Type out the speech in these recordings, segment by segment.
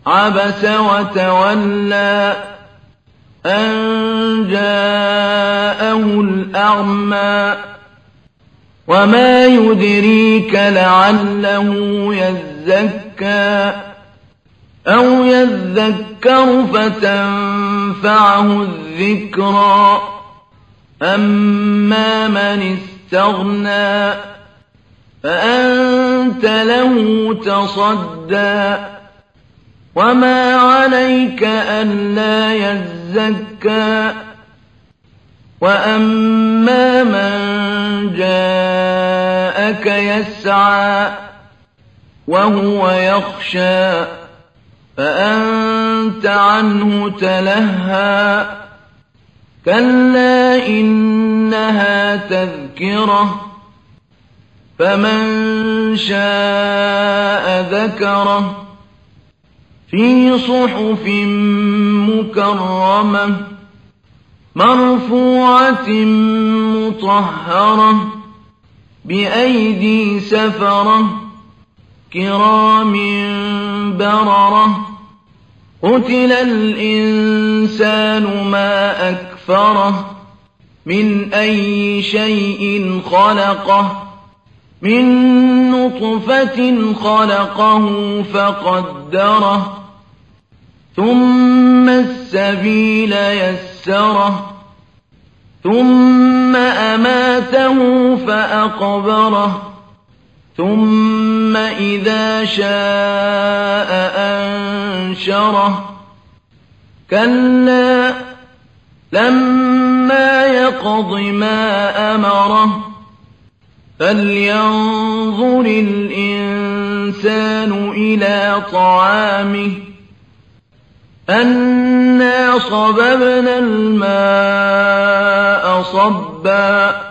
عبس وتولى أن جاءه الأعمى وما يدريك لعله يزكى أو يذكر فتنفعه الذكرى أما من استغنى فأنت له تصدى وما عليك ألا يزكى وأما من جاءك يسعى وهو يخشى فأنت عنه تلهى كلا إنها تذكرة فمن شاء ذكره في صحف مكرمة مرفوعة مطهرة بأيدي سفرة كرام بررة قتل الإنسان ما أكفره من أي شيء خلقه من نطفة خلقه فقدره ثم السبيل يسره ثم أماته فأقبره ثم إذا شاء أنشره كلا لما يقض ما أمره فلينظر الإنسان إلى طعامه أنا صببنا الماء صبا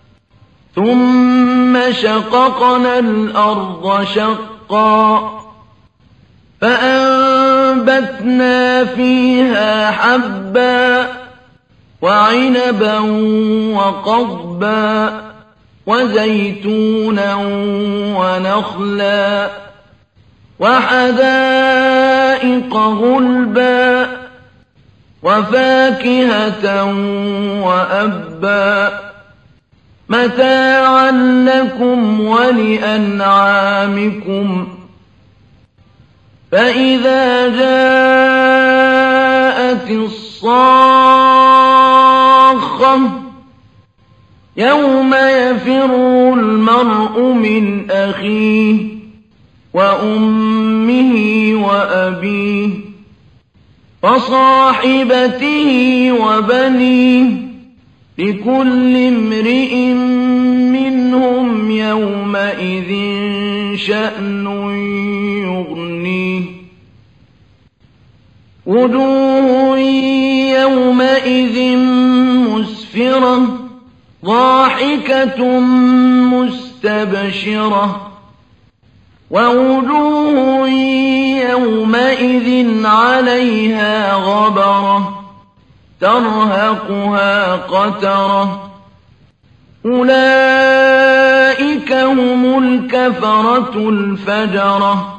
ثم شققنا الأرض شقا فأنبتنا فيها حبا وعنبا وقضبا وزيتونا ونخلا وحدائق غلبا وفاكهة وأبا متاعا لكم ولأنعامكم فإذا جاءت الصاخة يوم يفر المرء من أخيه وأمه وأبيه وصاحبته وبنيه لكل امرئ منهم يومئذ شأن يغنيه وجوه يومئذ مسفرة ضاحكة مستبشرة ووجوه يومئذ عليها غبرة ترهقها قترة أولئك هم الكفرة الفجرة